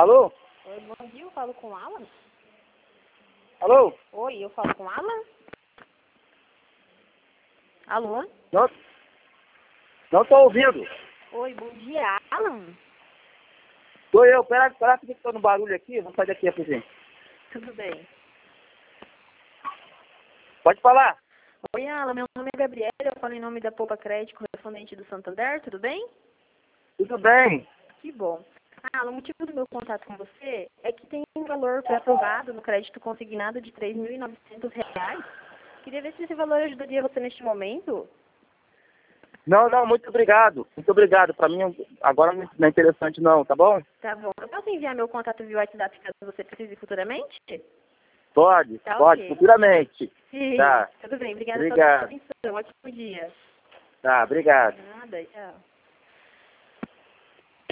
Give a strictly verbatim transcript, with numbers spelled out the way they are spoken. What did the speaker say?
Alô? Oi, bom dia, eu falo com o Alan? Alô? Oi, eu falo com o Alan? Alô? Não, não tô ouvindo. Oi, bom dia, Alan? Sou eu. Pera, pera que tô no barulho aqui. Vou sair daqui rapidinho. Tudo bem. Pode falar. Oi, Alan, meu nome é Gabriela, eu falo em nome da Poupa Crédito, correspondente do Santander, tudo bem? Tudo bem. Que bom. Alan, o motivo do meu contato com você é que tem um valor pré-aprovado no crédito consignado de três mil e novecentos reais. Queria ver se esse valor ajudaria você neste momento. Não, não, muito obrigado. Muito obrigado. Pra mim, agora não é interessante não, tá bom? Tá bom. Eu posso enviar meu contato via WhatsApp caso você precise futuramente? Pode, Tá pode, ok. futuramente. Sim, Tá. tudo bem. Obrigada pela sua Obrigado. atenção. Ótimo dia. Tá, obrigado. Nada, tchau.